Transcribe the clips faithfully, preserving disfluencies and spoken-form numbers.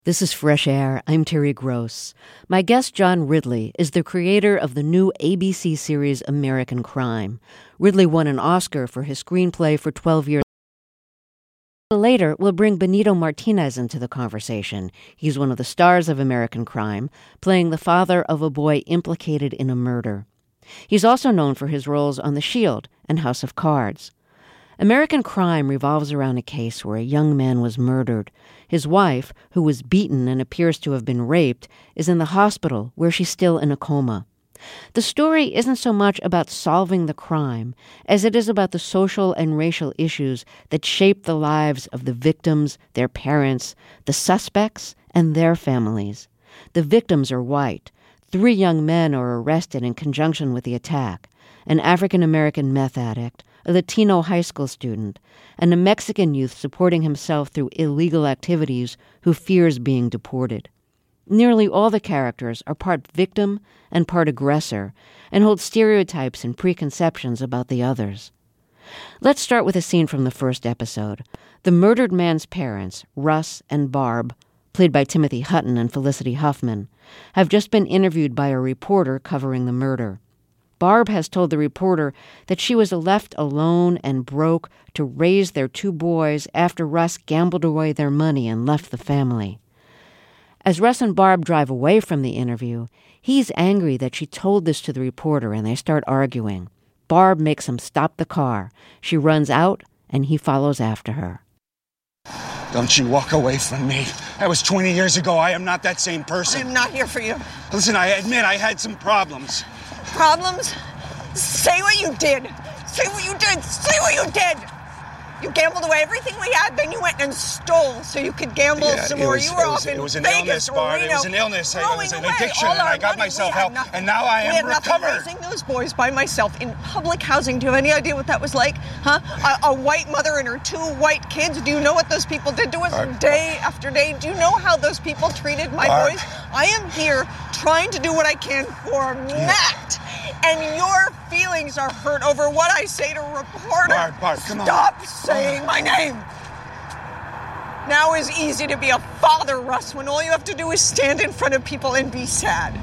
This is Fresh Air. I'm Terry Gross. My guest, John Ridley, is the creator of the new A B C series American Crime. Ridley won an Oscar for his screenplay for twelve years. Later, we'll bring Benito Martinez into the conversation. He's one of the stars of American Crime, playing the father of a boy implicated in a murder. He's also known for his roles on The Shield and House of Cards. American Crime revolves around a case where a young man was murdered. His wife, who was beaten and appears to have been raped, is in the hospital where she's still in a coma. The story isn't so much about solving the crime as it is about the social and racial issues that shape the lives of the victims, their parents, the suspects, and their families. The victims are white. Three young men are arrested in conjunction with the attack: an African-American meth addict, a Latino high school student, and a Mexican youth supporting himself through illegal activities who fears being deported. Nearly all the characters are part victim and part aggressor and hold stereotypes and preconceptions about the others. Let's start with a scene from the first episode. The murdered man's parents, Russ and Barb, played by Timothy Hutton and Felicity Huffman, have just been interviewed by a reporter covering the murder. Barb has told the reporter that she was left alone and broke to raise their two boys after Russ gambled away their money and left the family. As Russ and Barb drive away from the interview, he's angry that she told this to the reporter, and they start arguing. Barb makes him stop the car. She runs out, and he follows after her. Don't you walk away from me. That was twenty years ago. I am not that same person. I'm not here for you. Listen, I admit I had some problems. Problems? Say what you did. Say what you did. Say what you did. You gambled away everything we had, then you went and stole so you could gamble yeah, some more. Was, you were was, off in It was an Vegas illness, Barb. It was an illness. It was an addiction, and I got myself help. And now I am recovered. We had nothing raising those boys by myself in public housing. Do you have any idea what that was like? Huh? A, a white mother and her two white kids. Do you know what those people did to us Barb, day after day? Do you know how those people treated my Barb. boys? I am here trying to do what I can for yeah. Matt. And your feelings are hurt over what I say to a reporter. Barb, Barb, come on. Stop saying my name. Now is easy to be a father, Russ, when all you have to do is stand in front of people and be sad.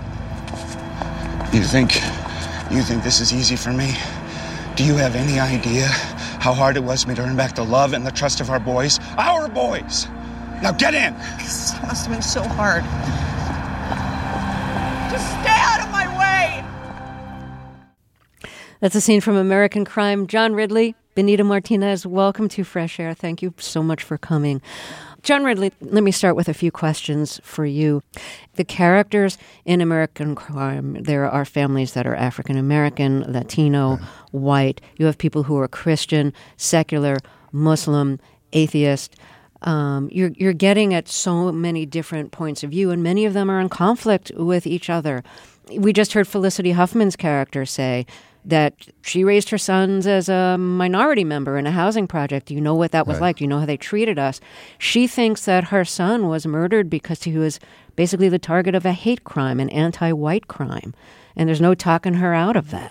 You think, you think this is easy for me? Do you have any idea how hard it was for me to earn back the love and the trust of our boys? Our boys! Now get in! This must have been so hard. Just stay out of my way! That's a scene from American Crime. John Ridley, Benito Martinez, welcome to Fresh Air. Thank you so much for coming. John Ridley, let me start with a few questions for you. The characters in American Crime, there are families that are African-American, Latino, right. white. You have people who are Christian, secular, Muslim, atheist. Um, you're, you're getting at so many different points of view, and many of them are in conflict with each other. We just heard Felicity Huffman's character say that she raised her sons as a minority member in a housing project. Do you know what that was right. like? Do you know how they treated us? She thinks that her son was murdered because he was basically the target of a hate crime, an anti-white crime. And there's no talking her out of that.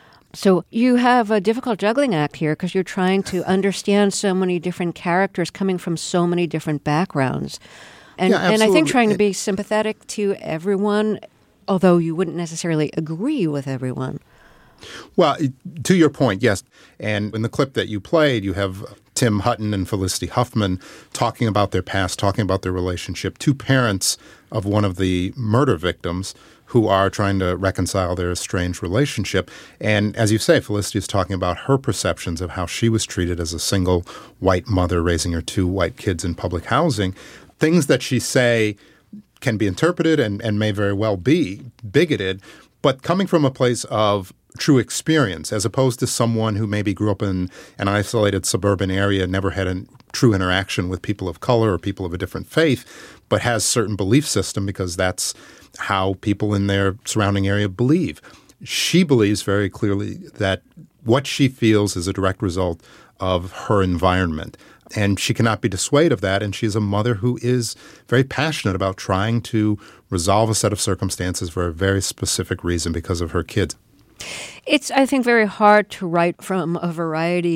So you have a difficult juggling act here because you're trying to understand so many different characters coming from so many different backgrounds. And, yeah, and I think trying to be sympathetic to everyone, although you wouldn't necessarily agree with everyone. Well, to your point, yes. And in the clip that you played, you have Tim Hutton and Felicity Huffman talking about their past, talking about their relationship, two parents of one of the murder victims who are trying to reconcile their estranged relationship. And as you say, Felicity is talking about her perceptions of how she was treated as a single white mother raising her two white kids in public housing. Things that she say can be interpreted and, and may very well be bigoted, but coming from a place of true experience, as opposed to someone who maybe grew up in an isolated suburban area, never had a true interaction with people of color or people of a different faith, but has certain belief system because that's how people in their surrounding area believe. She believes very clearly that what she feels is a direct result of her environment. And she cannot be dissuaded of that. And she's a mother who is very passionate about trying to resolve a set of circumstances for a very specific reason because of her kids. It's, I think, very hard to write from a variety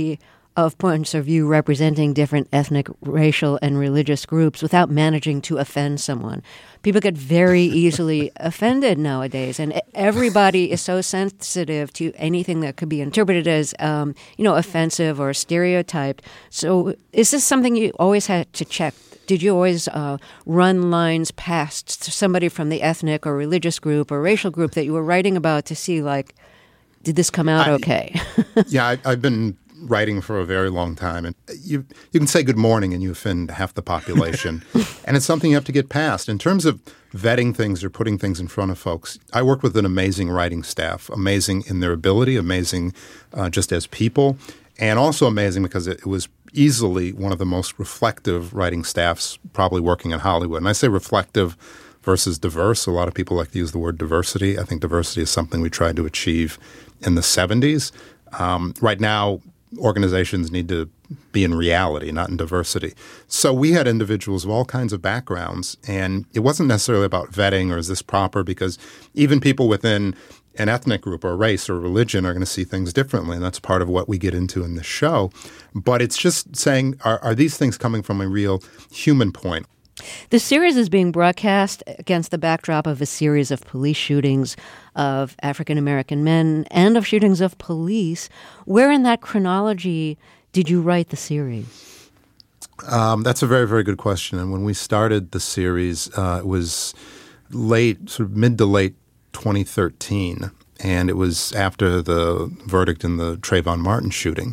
of points of view representing different ethnic, racial, and religious groups without managing to offend someone. People get very easily offended nowadays, and everybody is so sensitive to anything that could be interpreted as, um, you know, offensive or stereotyped. So is this something you always had to check? Did you always uh, run lines past somebody from the ethnic or religious group or racial group that you were writing about to see, like, did this come out I, okay? yeah, I, I've been writing for a very long time, and you you can say good morning and you offend half the population, and it's something you have to get past. In terms of vetting things or putting things in front of folks, I work with an amazing writing staff, amazing in their ability, amazing uh, just as people, and also amazing because it, it was easily one of the most reflective writing staffs probably working in Hollywood. And I say reflective versus diverse. A lot of people like to use the word diversity. I think diversity is something we tried to achieve in the seventies. Um, right now, organizations need to be in reality, not in diversity. So we had individuals of all kinds of backgrounds, and it wasn't necessarily about vetting or is this proper, because even people within an ethnic group or race or religion are going to see things differently, and that's part of what we get into in this show. But it's just saying, are, are these things coming from a real human point? The series is being broadcast against the backdrop of a series of police shootings of African-American men and of shootings of police. Where in that chronology did you write the series? Um, that's a very, very good question. And when we started the series, uh, it was late, sort of mid to late twenty thirteen, and it was after the verdict in the Trayvon Martin shooting.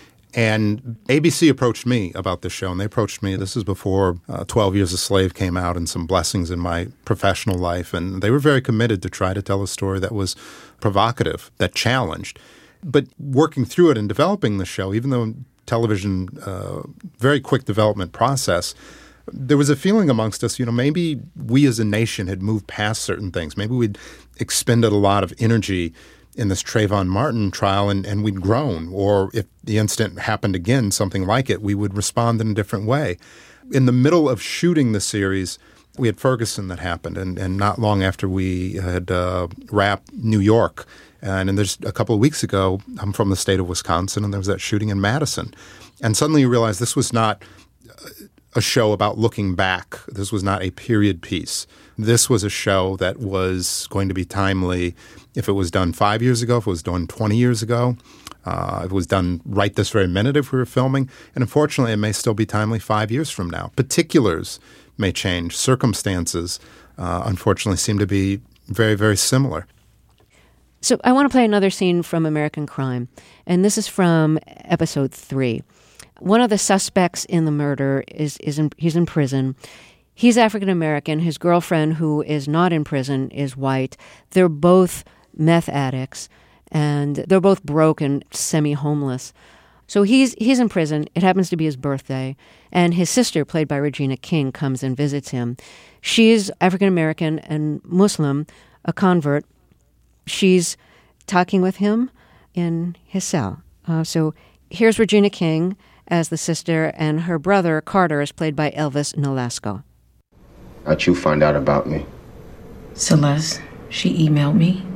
And A B C approached me about this show, and they approached me. This is before uh, twelve Years a Slave came out and some blessings in my professional life. And they were very committed to try to tell a story that was provocative, that challenged. But working through it and developing the show, even though television, uh, very quick development process, there was a feeling amongst us, you know, maybe we as a nation had moved past certain things. Maybe we'd expended a lot of energy in this Trayvon Martin trial, and, and we'd grown. Or if the incident happened again, something like it, we would respond in a different way. In the middle of shooting the series, we had Ferguson that happened, and, and not long after we had uh, wrapped New York. And, and there's a couple of weeks ago, I'm from the state of Wisconsin, and there was that shooting in Madison. And suddenly you realize this was not a show about looking back. This was not a period piece. This was a show that was going to be timely if it was done five years ago, if it was done twenty years ago, uh, if it was done right this very minute if we were filming. And unfortunately, it may still be timely five years from now. Particulars may change. Circumstances, uh, unfortunately, seem to be very, very similar. So I want to play another scene from American Crime, and this is from episode three. One of the suspects in the murder is, is in, he's in prison. He's African-American. His girlfriend, who is not in prison, is white. They're both meth addicts, and they're both broke and semi-homeless. So he's he's in prison. It happens to be his birthday, and his sister, played by Regina King, comes and visits him. She's African-American and Muslim, a convert. She's talking with him in his cell. Uh, so here's Regina King as the sister, and her brother, Carter, is played by Elvis Nolasco. How'd you find out about me? Celeste, she emailed me.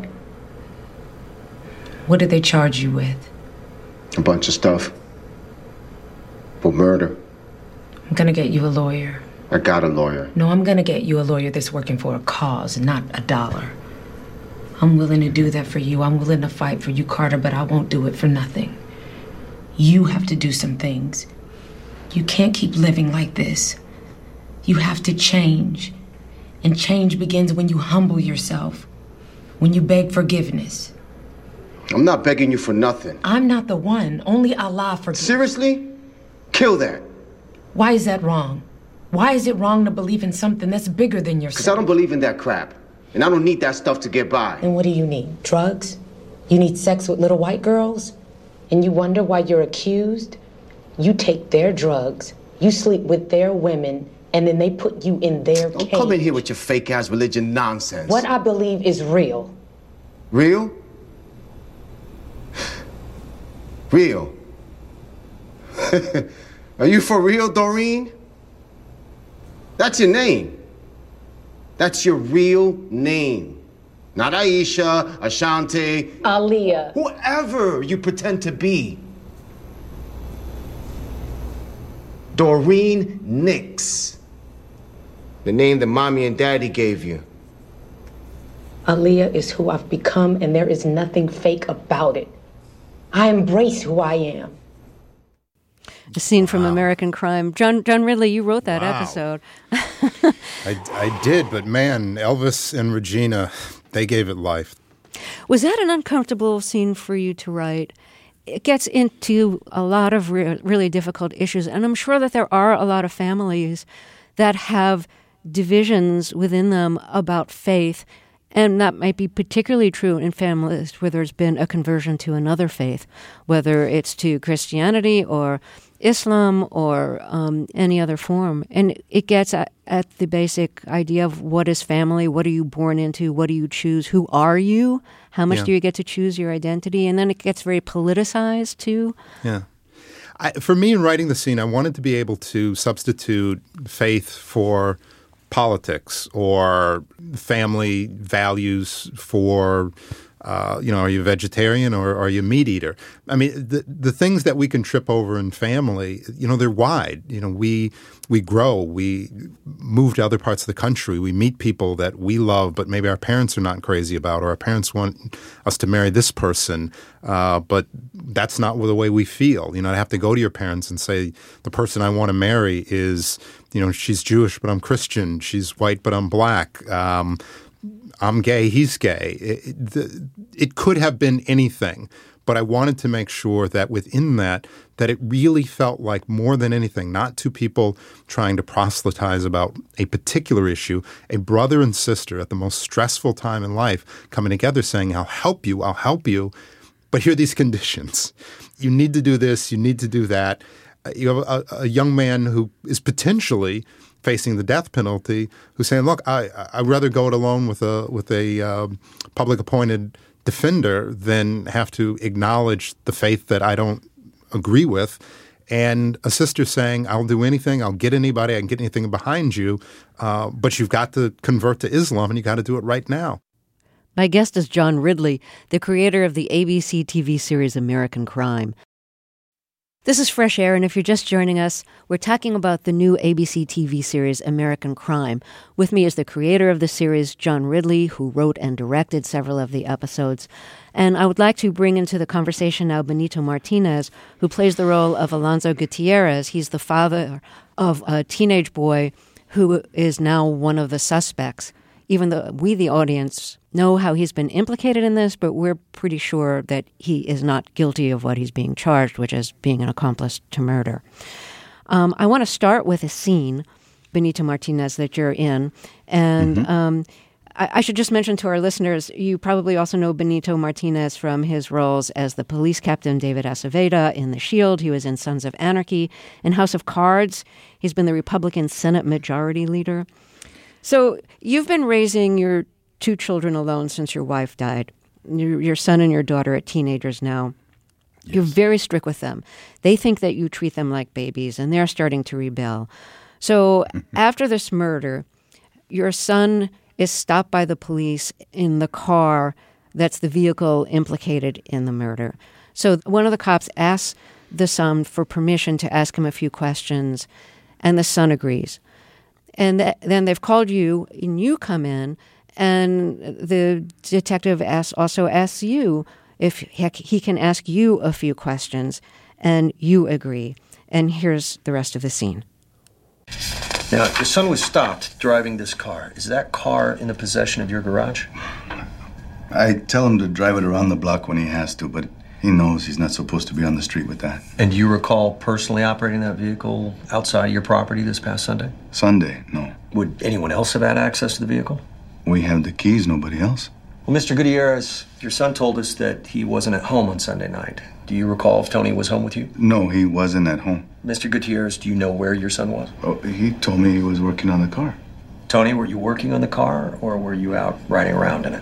What did they charge you with? A bunch of stuff. For murder. I'm gonna get you a lawyer. I got a lawyer. No, I'm gonna get you a lawyer that's working for a cause, not a dollar. I'm willing to do that for you. I'm willing to fight for you, Carter, but I won't do it for nothing. You have to do some things. You can't keep living like this. You have to change. And change begins when you humble yourself, when you beg forgiveness. I'm not begging you for nothing. I'm not the one. Only Allah forgives. Seriously? Kill that. Why is that wrong? Why is it wrong to believe in something that's bigger than yourself? Because I don't believe in that crap. And I don't need that stuff to get by. Then what do you need? Drugs? You need sex with little white girls? And you wonder why you're accused? You take their drugs, you sleep with their women, and then they put you in their Don't cage. come in here with your fake-ass religion nonsense. What I believe is real. Real? Real. Are you for real, Doreen? That's your name. That's your real name. Not Aisha, Ashanti. Aaliyah. Whoever you pretend to be. Doreen Nix. The name that mommy and daddy gave you. Aaliyah is who I've become, and there is nothing fake about it. I embrace who I am. A scene from Wow. American Crime. John John Ridley, you wrote that Wow. episode. I, I did, but man, Elvis and Regina, they gave it life. Was that an uncomfortable scene for you to write? It gets into a lot of re- really difficult issues, and I'm sure that there are a lot of families that have divisions within them about faith, and that might be particularly true in families where there's been a conversion to another faith, whether it's to Christianity or Islam or um, any other form. And it gets at, at the basic idea of what is family, what are you born into, what do you choose, who are you, how much Yeah. do you get to choose your identity, and then it gets very politicized too. Yeah. I, for me, in writing the scene, I wanted to be able to substitute faith for politics or family values for, uh, you know, are you vegetarian or are you a meat eater? I mean, the the things that we can trip over in family, you know, they're wide. You know, we we grow, we move to other parts of the country, we meet people that we love, but maybe our parents are not crazy about, or our parents want us to marry this person, uh, but that's not the way we feel. You know, I have to go to your parents and say, the person I want to marry is, you know, she's Jewish, but I'm Christian. She's white, but I'm black. Um, I'm gay, he's gay. It, it, the, it could have been anything, but I wanted to make sure that within that, that it really felt like more than anything, not two people trying to proselytize about a particular issue, a brother and sister at the most stressful time in life coming together saying, I'll help you, I'll help you, but here are these conditions. You need to do this, you need to do that. You have a, a young man who is potentially facing the death penalty, who's saying, "Look, I I'd rather go it alone with a with a uh, public appointed defender than have to acknowledge the faith that I don't agree with." And a sister saying, "I'll do anything, I'll get anybody, I can get anything behind you, uh, but you've got to convert to Islam, and you got to do it right now." My guest is John Ridley, the creator of the A B C T V series American Crime. This is Fresh Air, and if you're just joining us, we're talking about the new A B C T V series American Crime. With me is the creator of the series, John Ridley, who wrote and directed several of the episodes. And I would like to bring into the conversation now Benito Martinez, who plays the role of Alonzo Gutierrez. He's the father of a teenage boy who is now one of the suspects. Even though we, the audience, know how he's been implicated in this, but we're pretty sure that he is not guilty of what he's being charged, which is being an accomplice to murder. Um, I want to start with a scene, Benito Martinez, that you're in. And mm-hmm. um, I, I should just mention to our listeners, you probably also know Benito Martinez from his roles as the police captain David Aceveda in The Shield. He was in Sons of Anarchy. In House of Cards, he's been the Republican Senate Majority Leader. So you've been raising your two children alone since your wife died. Your, your son and your daughter are teenagers now. Yes. You're very strict with them. They think that you treat them like babies, and they're starting to rebel. So after this murder, your son is stopped by the police in the car that's the vehicle implicated in the murder. So one of the cops asks the son for permission to ask him a few questions, and the son agrees. And th- then they've called you, and you come in, and the detective asks, also asks you if he can ask you a few questions, and you agree. And here's the rest of the scene. Now, your son was stopped driving this car. Is that car in the possession of your garage? I tell him to drive it around the block when he has to, but he knows he's not supposed to be on the street with that. And do you recall personally operating that vehicle outside your property this past Sunday? Sunday, no. Would anyone else have had access to the vehicle? We have the keys, nobody else. Well, Mister Gutierrez, your son told us that he wasn't at home on Sunday night. Do you recall if Tony was home with you? No, he wasn't at home. Mister Gutierrez, do you know where your son was? Oh, he told me he was working on the car. Tony, were you working on the car, or were you out riding around in it?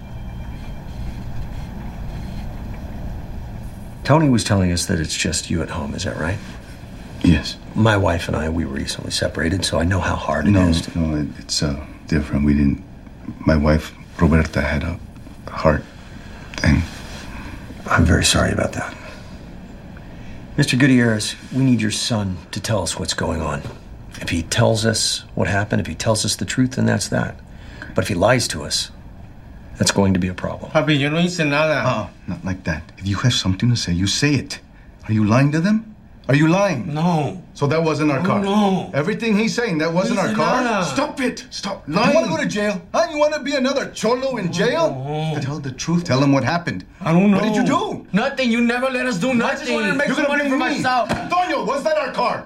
Tony was telling us that it's just you at home, is that right? Yes. My wife and I, we were recently separated, so I know how hard it no, is. To... No, it's uh, different. We didn't... My wife, Roberta, had a heart thing. I'm very sorry about that. Mister Gutierrez, we need your son to tell us what's going on. If he tells us what happened, if he tells us the truth, then that's that. But if he lies to us, that's going to be a problem. Papi, yo no hice nada. Oh, not like that. If you have something to say, you say it. Are you lying to them? Are you lying? No. So that wasn't our Oh, car? no. Everything he's saying, that wasn't No our hice car? nada. Stop it. Stop lying. You want to go to jail? Huh? You want to be another cholo in jail? No. Tell the truth. Tell him what happened. I don't know. What did you do? Nothing. You never let us do nothing. I just wanted to make You're some gonna money for blame me. myself. Antonio, was that our car?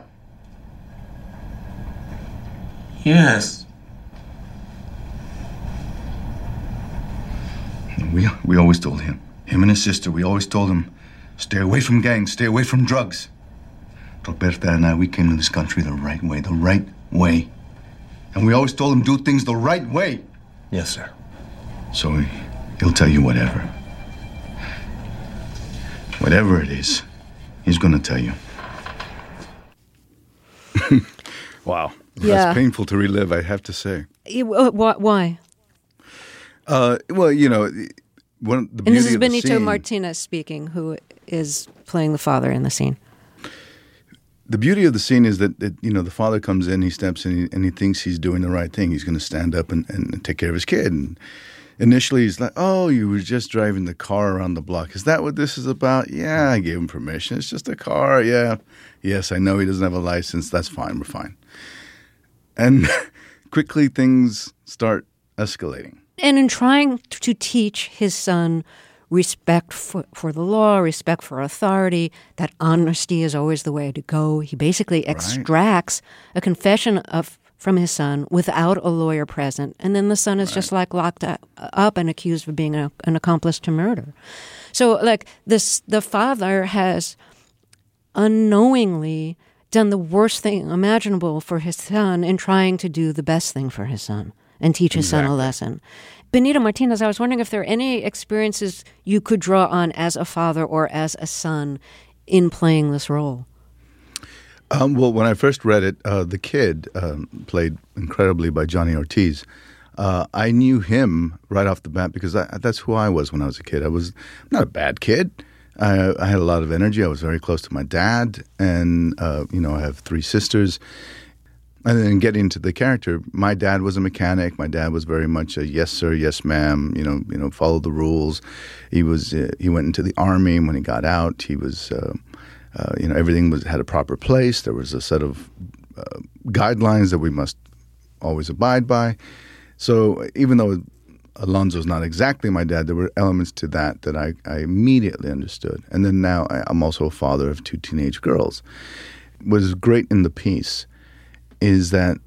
Yes. We, we always told him, him and his sister, we always told him, stay away from gangs, stay away from drugs. Roberta and I, we came to this country the right way, the right way. And we always told him, do things the right way. Yes, sir. So he, he'll tell you whatever. Whatever it is, he's gonna tell you. Wow. Yeah. That's painful to relive, I have to say. You- uh, wh- Why? Uh, well, you know, one the And this beauty is of the Benito scene- Martinez speaking, who is playing the father in the scene. The beauty of the scene is that, that you know, the father comes in, he steps in, he, and he thinks he's doing the right thing. He's going to stand up and, and take care of his kid. And initially, he's like, "Oh, you were just driving the car around the block. Is that what this is about?" "Yeah, I gave him permission. It's just a car. Yeah, yes, I know he doesn't have a license. That's fine. We're fine." And quickly, things start escalating. And in trying to teach his son respect for, for the law, respect for authority, that honesty is always the way to go, he basically extracts a confession of from his son without a lawyer present. And then the son is right. just like locked up and accused of being a, an accomplice to murder. So like this, the father has unknowingly done the worst thing imaginable for his son in trying to do the best thing for his son and teach his exactly. son a lesson. Benito Martinez, I was wondering if there are any experiences you could draw on as a father or as a son in playing this role. Um, well, when I first read it, uh, the kid, um, played incredibly by Johnny Ortiz, uh, I knew him right off the bat because I, that's who I was when I was a kid. I was not a bad kid. I, I had a lot of energy. I was very close to my dad, and uh, you know, I have three sisters. And then getting into the character, my dad was a mechanic. My dad was very much a yes sir, yes ma'am. You know, you know, follow the rules. He was uh, he went into the army, and when he got out, he was uh, uh, you know, everything was had a proper place. There was a set of uh, guidelines that we must always abide by. So even though Alonzo's not exactly my dad, there were elements to that that I, I immediately understood. And then now I, I'm also a father of two teenage girls. What is great in the piece is that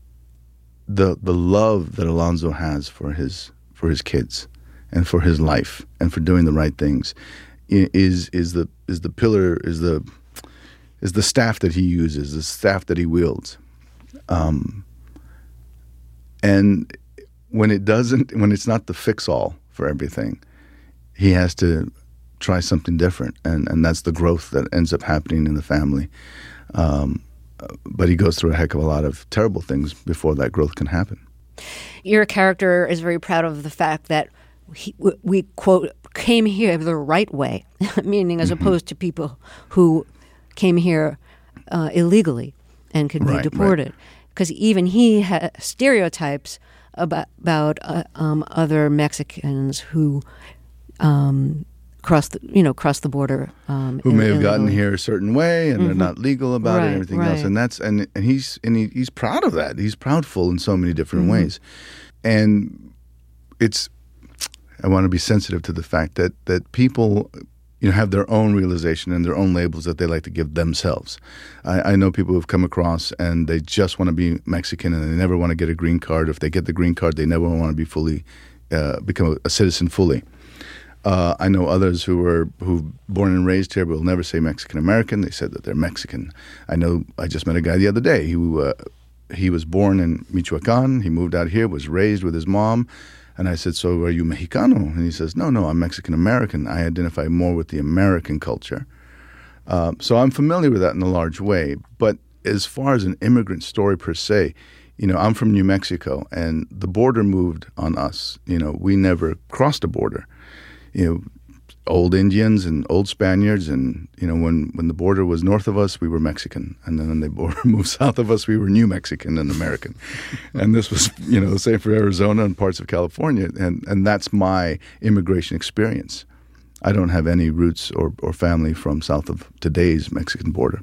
the the love that Alonzo has for his for his kids and for his life and for doing the right things is is the is the pillar is the is the staff that he uses, the staff that he wields. Um, and when it doesn't, when it's not the fix-all for everything, he has to try something different, and, and that's the growth that ends up happening in the family. Um, but he goes through a heck of a lot of terrible things before that growth can happen. Your character is very proud of the fact that he, we, quote, came here the right way, meaning as mm-hmm. opposed to people who came here uh, illegally and could right, be deported. Because right. even he has stereotypes about, about uh, um, other Mexicans who um, cross the, you know, cross the border. Um, who may in, have gotten here a certain way and mm-hmm. they're not legal about right, it and everything right. else. And that's and and he's and he, he's proud of that. He's proudful in so many different mm-hmm. ways. And it's I want to be sensitive to the fact that that people, you know, have their own realization and their own labels that they like to give themselves. I, I know people who've come across and they just want to be Mexican and they never want to get a green card. If they get the green card, they never want to be fully uh, become a, a citizen fully. Uh, I know others who were who born and raised here but will never say Mexican American. They said that they're Mexican. I know. I just met a guy the other day who uh, he was born in Michoacan. He moved out here, was raised with his mom. And I said, "So are you Mexicano?" And he says, "No, no, I'm Mexican American. I identify more with the American culture." Uh, so I'm familiar with that in a large way. But as far as an immigrant story per se, you know, I'm from New Mexico, and the border moved on us. You know, we never crossed a border. You know, old Indians and old Spaniards, and you know, when, when the border was north of us, we were Mexican, and then when the border moved south of us, we were New Mexican and American. And this was, you know, the same for Arizona and parts of California, and and that's my immigration experience. I don't have any roots or, or family from south of today's Mexican border.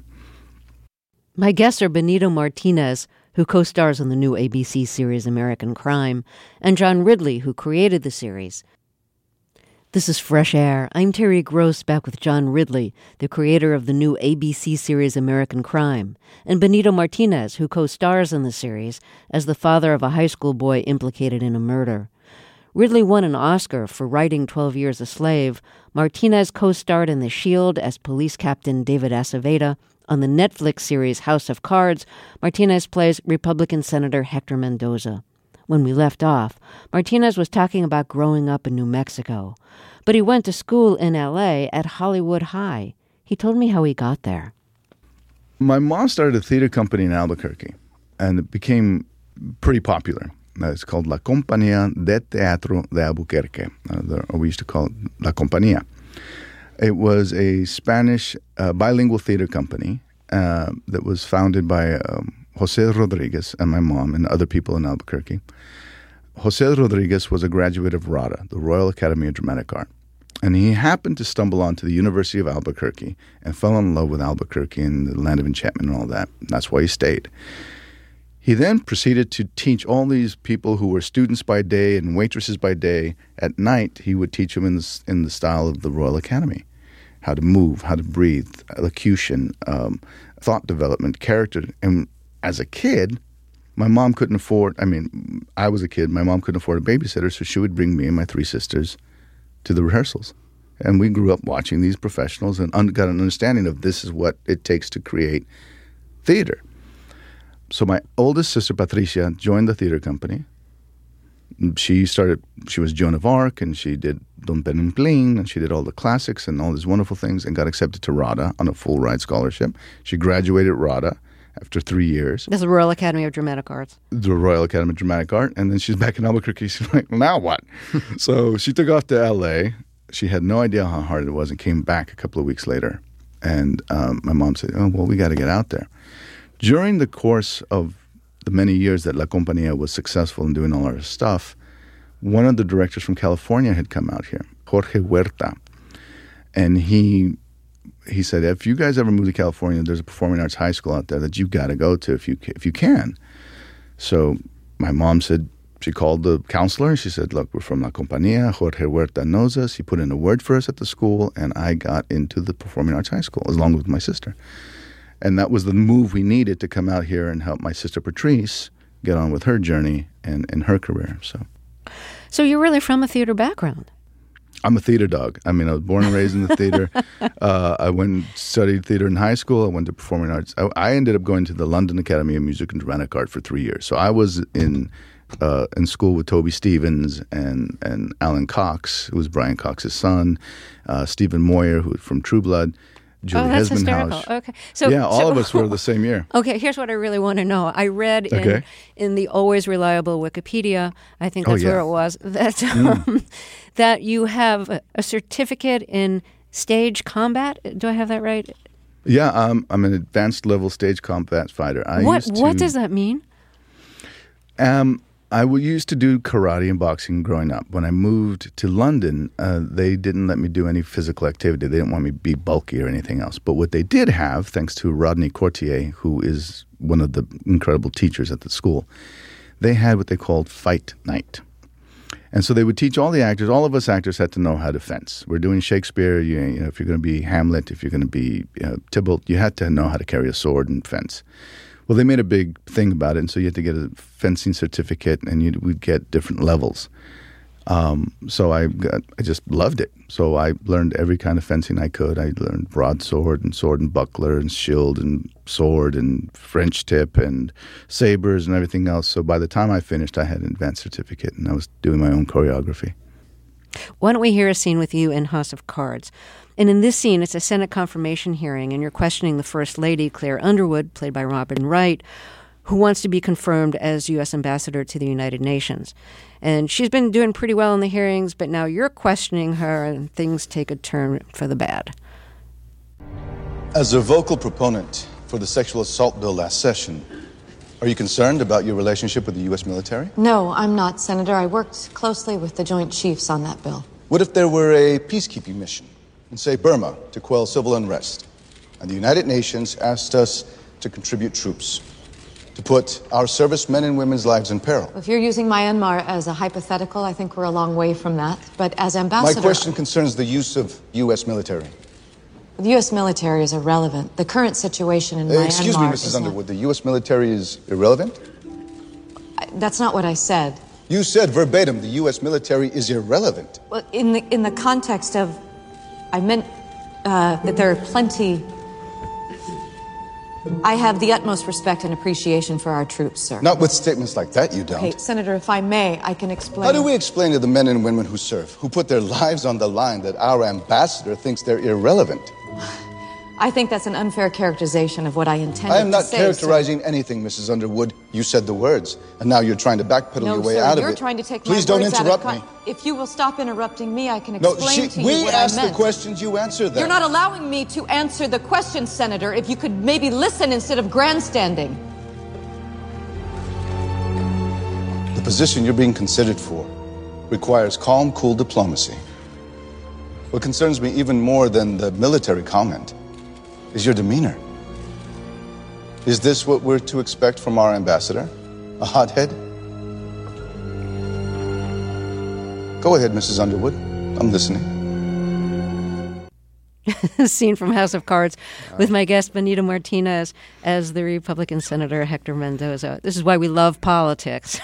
My guests are Benito Martinez, who co-stars on the new A B C series American Crime, and John Ridley, who created the series. This is Fresh Air. I'm Terry Gross, back with John Ridley, the creator of the new A B C series American Crime, and Benito Martinez, who co-stars in the series as the father of a high school boy implicated in a murder. Ridley won an Oscar for writing twelve Years a Slave. Martinez co-starred in The Shield as police captain David Aceveda. On the Netflix series House of Cards, Martinez plays Republican Senator Hector Mendoza. When we left off, Martinez was talking about growing up in New Mexico. But he went to school in L A at Hollywood High. He told me how he got there. My mom started a theater company in Albuquerque, and it became pretty popular. Uh, it's called La Compañía de Teatro de Albuquerque. Uh, the, or we used to call it La Compañía. It was a Spanish uh, bilingual theater company uh, that was founded by um, Jose Rodriguez and my mom and other people in Albuquerque. Jose Rodriguez was a graduate of RADA, the Royal Academy of Dramatic Art. And he happened to stumble onto the University of Albuquerque and fell in love with Albuquerque and the land of enchantment and all that. That's why he stayed. He then proceeded to teach all these people who were students by day and waitresses by day. At night, he would teach them in the, in the style of the Royal Academy, how to move, how to breathe, elocution, um, thought development, character. And as a kid, my mom couldn't afford, I mean, I was a kid, my mom couldn't afford a babysitter, so she would bring me and my three sisters to the rehearsals. And we grew up watching these professionals and un- got an understanding of this is what it takes to create theater. So my oldest sister, Patricia, joined the theater company. She started, she was Joan of Arc, and she did Don Penompling, and she did all the classics and all these wonderful things, and got accepted to RADA on a full ride scholarship. She graduated RADA after three years. That's the Royal Academy of Dramatic Arts. The Royal Academy of Dramatic Art. And then she's back in Albuquerque. She's like, now what? So she took off to L A. She had no idea how hard it was and came back a couple of weeks later. And um, my mom said, oh, well, we got to get out there. During the course of the many years that La Compañía was successful in doing all our stuff, one of the directors from California had come out here, Jorge Huerta. And he he said, if you guys ever move to California, there's a performing arts high school out there that you've got to go to if you if you can. So my mom said, she called the counselor and she said, look, we're from La Compañía. Jorge Huerta knows us. He put in a word for us at the school, and I got into the performing arts high school along with my sister. And that was the move we needed to come out here and help my sister Patrice get on with her journey and, and her career. So, so you're really from a theater background? I'm a theater dog. I mean, I was born and raised in the theater. uh, I went and studied theater in high school. I went to performing arts. I, I ended up going to the London Academy of Music and Dramatic Art for three years. So I was in uh, in school with Toby Stevens and, and Alan Cox, who was Brian Cox's son, uh, Stephen Moyer, who was from True Blood. Julie oh, that's Hesman hysterical. House. Okay, so yeah, all so, of us were the same year. Okay, here's what I really want to know. I read in, okay. in the always reliable Wikipedia, I think Oh, that's yeah. where it was, that um, Mm. that you have a, a certificate in stage combat. Do I have that right? Yeah, um, I'm an advanced level stage combat fighter. I what used to, What does that mean? Um, I w- used to do karate and boxing growing up. When I moved to London, uh, they didn't let me do any physical activity. They didn't want me to be bulky or anything else. But what they did have, thanks to Rodney Courtier, who is one of the incredible teachers at the school, they had what they called fight night. And so they would teach all the actors, all of us actors had to know how to fence. We're doing Shakespeare, you, you know, if you're going to be Hamlet, if you're going to be you know, Tybalt, you had to know how to carry a sword and fence. Well, they made a big thing about it, and so you had to get a fencing certificate, and you would get different levels. Um, so I got, I just loved it. So I learned every kind of fencing I could. I learned broadsword and sword and buckler and shield and sword and French tip and sabers and everything else. So by the time I finished, I had an advanced certificate, and I was doing my own choreography. Why don't we hear a scene with you in House of Cards? And in this scene, it's a Senate confirmation hearing, and you're questioning the First Lady, Claire Underwood, played by Robin Wright. who wants to be confirmed as U S ambassador to the United Nations. And she's been doing pretty well in the hearings, but now you're questioning her and things take a turn for the bad. As a vocal proponent for the sexual assault bill last session, are you concerned about your relationship with the U S military? No, I'm not, Senator. I worked closely with the Joint Chiefs on that bill. What if there were a peacekeeping mission in, say, Burma to quell civil unrest, and the United Nations asked us to contribute troops to put our servicemen and women's lives in peril? If you're using Myanmar as a hypothetical, I think we're a long way from that. But as ambassador... My question concerns the use of U S military. The U S military is irrelevant. The current situation in Uh, Myanmar Excuse me, Missus is Underwood, the U S military is irrelevant? not... I- That's not what I said. You said verbatim the U S military is irrelevant. Well, in the, in the context of... I meant uh, that there are plenty... I have the utmost respect and appreciation for our troops, sir. Not with statements like that, you don't. Okay, Senator, if I may, I can explain... How do we explain to the men and women who serve, who put their lives on the line, that our ambassador thinks they're irrelevant? I think that's an unfair characterization of what I intended I am not to say, characterizing sir. anything, Missus Underwood. You said the words, and now you're trying to backpedal no, your way sir, out of you're it. Trying to take Please my don't words interrupt out of me. If you will stop interrupting me, I can No, explain she, to you we what asked I meant. the questions, you answer them. You're not allowing me to answer the questions, Senator. If you could maybe listen instead of grandstanding. The position you're being considered for requires calm, cool diplomacy. What concerns me even more than the military comment is your demeanor. Is this what we're to expect from our ambassador? A hothead? Go ahead, Missus Underwood. I'm listening. Scene from House of Cards with my guest Benito Martinez as the Republican Senator Hector Mendoza. This is why we love politics.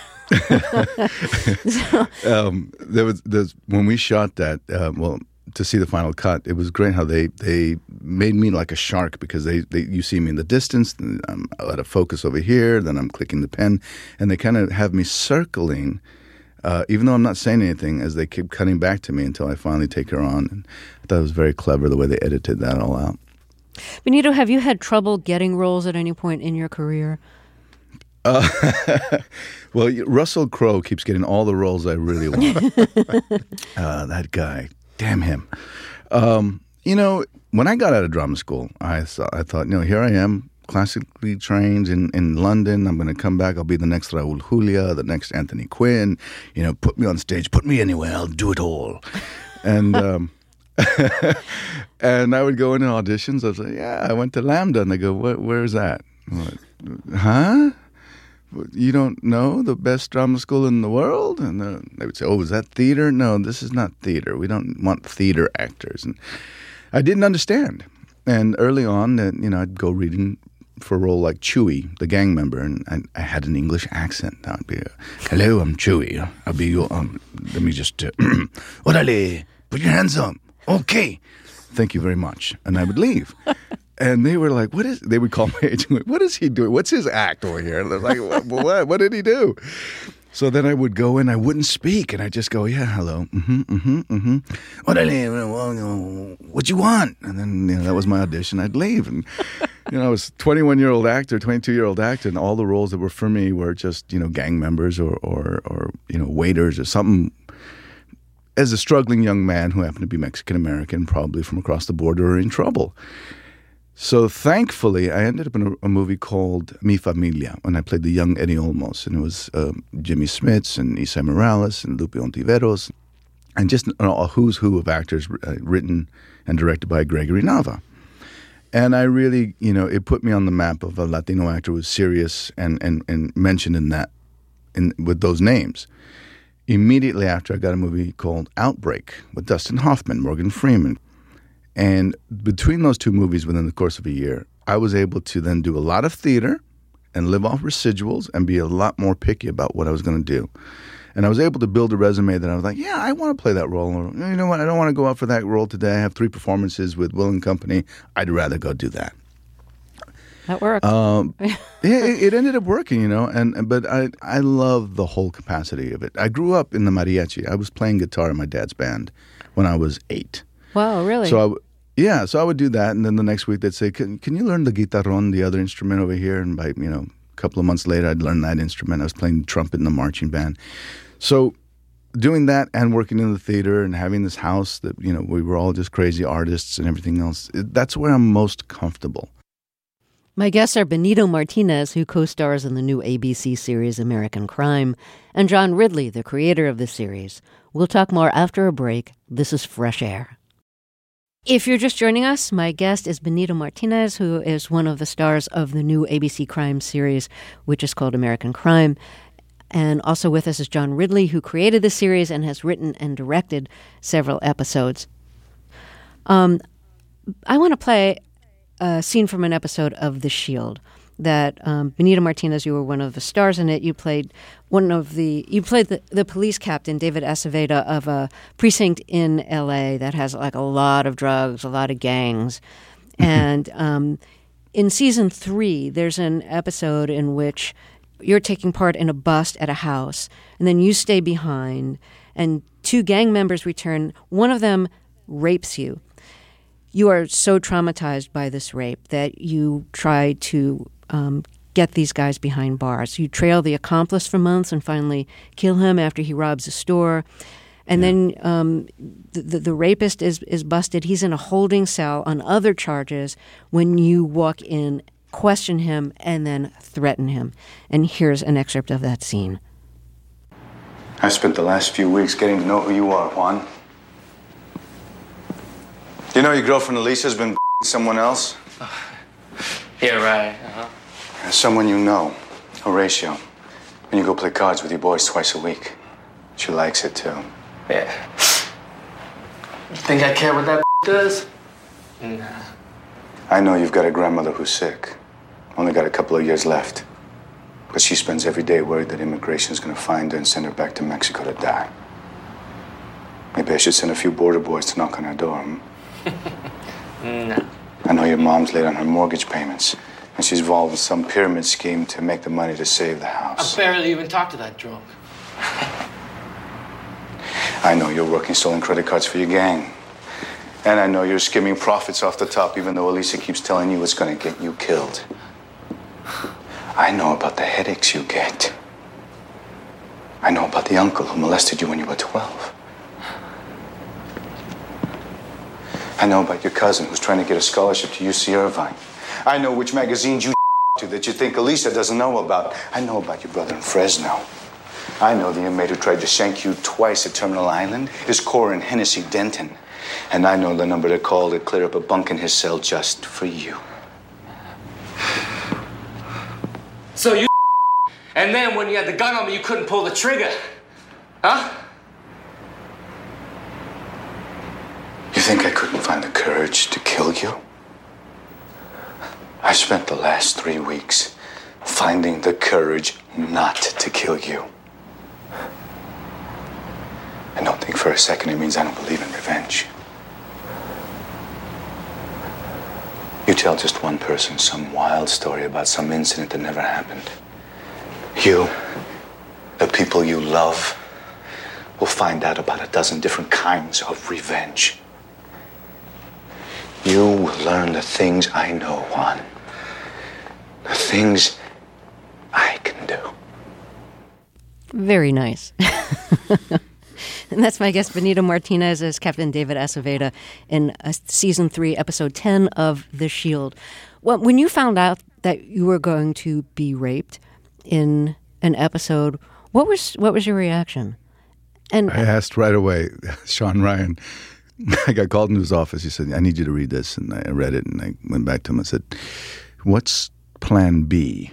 so. um, there was there's, when we shot that, uh, well, to see the final cut, it was great how they, they made me like a shark, because they, they you see me in the distance, and I'm out of focus over here, then I'm clicking the pen, and they kind of have me circling, uh, even though I'm not saying anything, as they keep cutting back to me until I finally take her on. And I thought it was very clever the way they edited that all out. Benito, have you had trouble getting roles at any point in your career? Uh, well, Russell Crowe keeps getting all the roles I really want. uh, that guy. Damn him. Um, you know, when I got out of drama school, I thought, I thought, you know, here I am, classically trained in, in London. I'm going to come back. I'll be the next Raul Julia, the next Anthony Quinn. You know, put me on stage. Put me anywhere. I'll do it all. And um, and I would go into auditions. I was like, yeah, I went to Lambda. And they go, what, where's that? I'm like, huh? You don't know the best drama school in the world? And uh, they would say, oh, is that theater? No, this is not theater. We don't want theater actors. And I didn't understand. And early on, uh, you know, I'd go reading for a role like Chewie, the gang member, and I, I had an English accent. I would be, uh, hello, I'm Chewie. I'll be your, um, let me just, uh, orale, put your hands up. Okay. Thank you very much. And I would leave. And they were like, what is, they would call my agent, what is he doing? What's his act over here? And they're like, what, what, what did he do? So then I would go in, I wouldn't speak, and I'd just go, yeah, hello, mm-hmm, mm-hmm, mm-hmm. What you want? And then, you know, that was my audition. I'd leave. And, you know, I was a twenty-one-year-old actor, twenty-two-year-old actor, and all the roles that were for me were just, you know, gang members or, or, or you know, waiters or something. As a struggling young man who happened to be Mexican-American, probably from across the border, or in trouble. So thankfully, I ended up in a, a movie called Mi Familia, and I played the young Eddie Olmos, and it was um, Jimmy Smits and Isai Morales and Lupe Ontiveros, and just a, a who's who of actors uh, written and directed by Gregory Nava. And I really, you know, it put me on the map of a Latino actor who was serious and, and, and mentioned in that, in with those names. Immediately after, I got a movie called Outbreak with Dustin Hoffman, Morgan Freeman. And between those two movies within the course of a year, I was able to then do a lot of theater and live off residuals and be a lot more picky about what I was going to do. And I was able to build a resume that I was like, yeah, I want to play that role. Or, you know what, I don't want to go out for that role today. I have three performances with Will and Company. I'd rather go do that. That worked. Um, yeah, it, it ended up working, you know. And but I I love the whole capacity of it. I grew up in the mariachi. I was playing guitar in my dad's band when I was eight. Wow, really? So I, yeah, so I would do that, and then the next week they'd say, "Can can you learn the guitarrón, the other instrument over here?" And by you know couple of months later, I'd learned that instrument. I was playing trumpet in the marching band. So doing that and working in the theater and having this house that, you know, we were all just crazy artists and everything else, that's where I'm most comfortable. My guests are Benito Martinez, who co-stars in the new A B C series American Crime, and John Ridley, the creator of the series. We'll talk more after a break. This is Fresh Air. If you're just joining us, my guest is Benito Martinez, who is one of the stars of the new A B C Crime series, which is called American Crime. And also with us is John Ridley, who created the series and has written and directed several episodes. Um, I want to play a scene from an episode of The Shield that um, Benito Martinez, you were one of the stars in it. You played one of the you played the, the police captain, David Aceveda, of a precinct in L A that has like a lot of drugs, a lot of gangs. And um, in season three, there's an episode in which you're taking part in a bust at a house, and then you stay behind, and two gang members return. One of them rapes you. You are so traumatized by this rape that you try to um, get these guys behind bars. You trail the accomplice for months and finally kill him after he robs a store. And yeah. then um, the, the, the rapist is, is busted. He's in a holding cell on other charges when you walk in, question him, and then threaten him. And here's an excerpt of that scene. I spent the last few weeks getting to know who you are, Juan. You know your girlfriend Elisa's been someone else? Yeah, right. Uh-huh. And someone you know, Horatio. And you go play cards with your boys twice a week. She likes it, too. Yeah. You think I care what that does? Nah. I know you've got a grandmother who's sick. Only got a couple of years left. But she spends every day worried that immigration's gonna find her and send her back to Mexico to die. Maybe I should send a few border boys to knock on her door, hmm? No. I know your mom's late on her mortgage payments, and she's involved in some pyramid scheme to make the money to save the house. I barely even talked to that drunk. I know you're working stolen credit cards for your gang. And I know you're skimming profits off the top, even though Elisa keeps telling you it's gonna get you killed. I know about the headaches you get. I know about the uncle who molested you when you were twelve. I know about your cousin who's trying to get a scholarship to U C Irvine. I know which magazines you to that you think Elisa doesn't know about. I know about your brother in Fresno. I know the inmate who tried to shank you twice at Terminal Island is Corin Hennessy Denton. And I know the number to call to clear up a bunk in his cell just for you. So you and then when you had the gun on me, you couldn't pull the trigger. Huh? You think I couldn't find the courage to kill you? I spent the last three weeks finding the courage not to kill you. And don't think for a second it means I don't believe in revenge. You tell just one person some wild story about some incident that never happened. You, the people you love, will find out about a dozen different kinds of revenge. You will learn the things I know, Juan. The things I can do. Very nice. And that's my guest, Benito Martinez, as Captain David Aceveda in uh, Season three, Episode ten of The Shield. Well, when you found out that you were going to be raped in an episode, what was what was your reaction? And I asked right away, Sean Ryan. I got called into his office. He said, I need you to read this. And I read it, and I went back to him and said, what's plan B?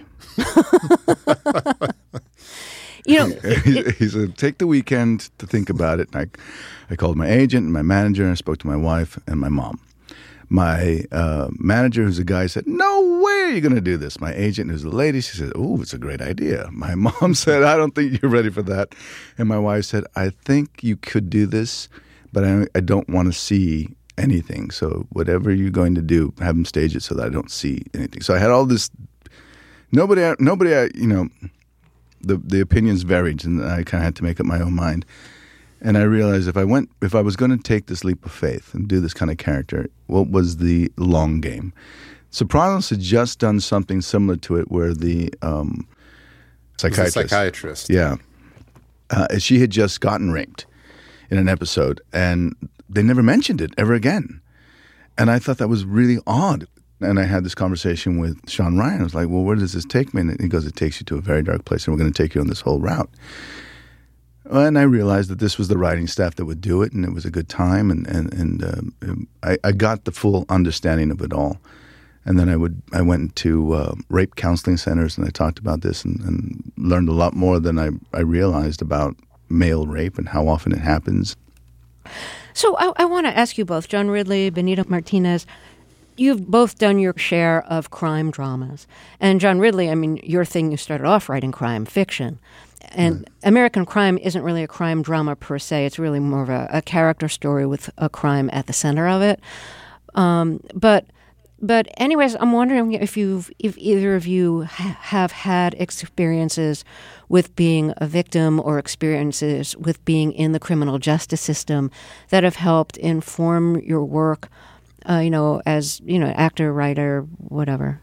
You know, it, he said, take the weekend to think about it. And I, I called my agent and my manager, and I spoke to my wife and my mom. My uh, manager, who's a guy, said, no way are you going to do this. My agent, who's a lady, she said, oh, it's a great idea. My mom said, I don't think you're ready for that. And my wife said, I think you could do this, but I, I don't want to see anything. So whatever you're going to do, have them stage it so that I don't see anything. So I had all this. Nobody, nobody, you know, the the opinions varied, and I kind of had to make up my own mind. And I realized if I went, if I was going to take this leap of faith and do this kind of character, what was the long game? Sopranos had just done something similar to it where the um, psychiatrist. He's a psychiatrist. Yeah. Uh, she had just gotten raped in an episode, and they never mentioned it ever again. And I thought that was really odd. And I had this conversation with Sean Ryan. I was like, well, where does this take me? And he goes, it takes you to a very dark place, and we're going to take you on this whole route. And I realized that this was the writing staff that would do it, and it was a good time, and and, and um, I, I got the full understanding of it all. And then I would I went to uh, rape counseling centers, and I talked about this and, and learned a lot more than I, I realized about male rape and how often it happens. So I, I want to ask you both, John Ridley, Benito Martinez, you've both done your share of crime dramas. And John Ridley, I mean, your thing, you started off writing crime fiction. And right. American Crime isn't really a crime drama per se. It's really more of a, a character story with a crime at the center of it. Um, but but anyways, I'm wondering if you've if either of you ha- have had experiences with being a victim or experiences with being in the criminal justice system that have helped inform your work, uh, you know, as, you know, actor, writer, whatever.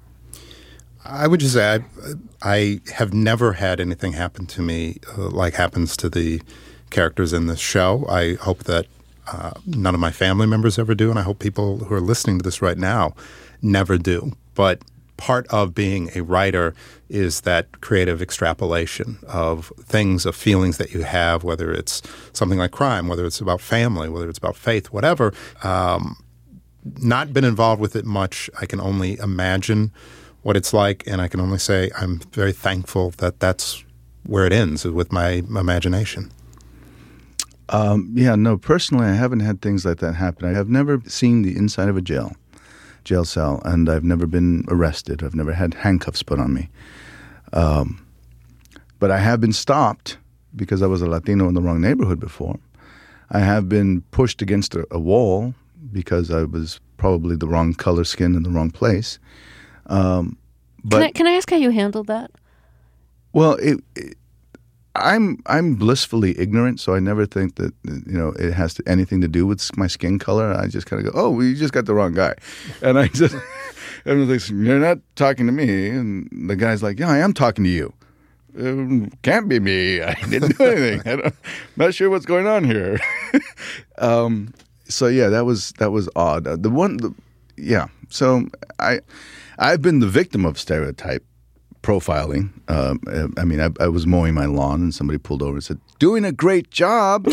I would just say I, I have never had anything happen to me uh, like happens to the characters in this show. I hope that uh, none of my family members ever do, and I hope people who are listening to this right now never do. But part of being a writer is that creative extrapolation of things, of feelings that you have, whether it's something like crime, whether it's about family, whether it's about faith, whatever. Um, not been involved with it much. I can only imagine what it's like, and I can only say I'm very thankful that that's where it ends, with my imagination. Um, yeah, no, personally, I haven't had things like that happen. I have never seen the inside of a jail, jail cell, and I've never been arrested. I've never had handcuffs put on me. Um, but I have been stopped because I was a Latino in the wrong neighborhood before. I have been pushed against a, a wall because I was probably the wrong color skin in the wrong place. Um, but can I, can I ask how you handled that? Well, it, it, I'm I'm blissfully ignorant, so I never think that, you know, it has to, anything to do with my skin color. I just kind of go, oh, well, you just got the wrong guy, and I just everyone's like, you're not talking to me, and the guy's like, yeah, I am talking to you. Um, can't be me. I didn't do anything. I don't, not sure what's going on here. um, so yeah, that was that was odd. Uh, the one, the, yeah. So I. I've been the victim of stereotype profiling. Um, I mean, I, I was mowing my lawn and somebody pulled over and said, "Doing a great job."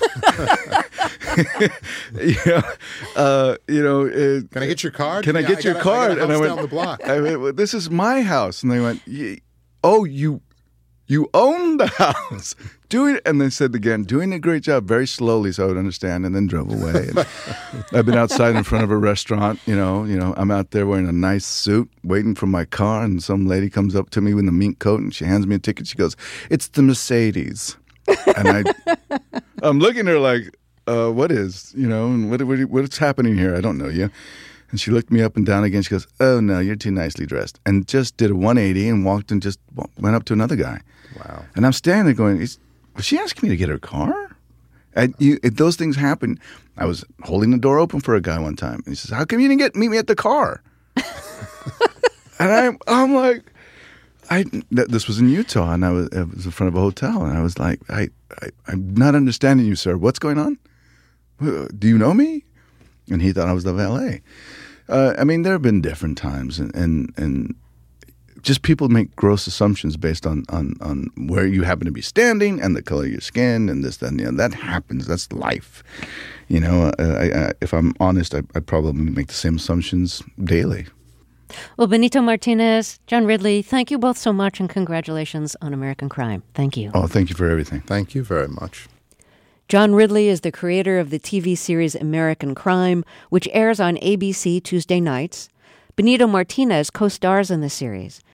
you know, uh, you know uh, can I get your card? Can I yeah, get I your got card? I got and I went, down the block. I went, well, "This is my house." And they went, "Oh, you, you own the house." Doing, and they said again, "Doing a great job," very slowly so I would understand, and then drove away. And I've been outside in front of a restaurant, you know, you know, I'm out there wearing a nice suit, waiting for my car, and some lady comes up to me with a mink coat, and she hands me a ticket. She goes, "It's the Mercedes," and I, I'm looking at her like, uh, "What is, you know, and what, what, what's happening here? I don't know you." And she looked me up and down again. She goes, "Oh no, you're too nicely dressed," and just did a one eighty and walked and just went up to another guy. Wow! And I'm standing there going, Is, was she asking me to get her car? And you, if those things happen, I was holding the door open for a guy one time. And he says, "How come you didn't get meet me at the car?" And I'm, I'm like, I. Th- this was in Utah, and I was, I was in front of a hotel, and I was like, I, I, I'm not understanding you, sir. What's going on? Do you know me? And he thought I was the valet. Uh, I mean, there have been different times, and and, and just people make gross assumptions based on, on, on where you happen to be standing and the color of your skin and this, that, and the other. That happens. That's life. You know, uh, I, I, if I'm honest, I, I probably make the same assumptions daily. Well, Benito Martinez, John Ridley, thank you both so much, and congratulations on American Crime. Thank you. Oh, thank you for everything. Thank you very much. John Ridley is the creator of the T V series American Crime, which airs on A B C Tuesday nights. Benito Martinez co-stars in the series.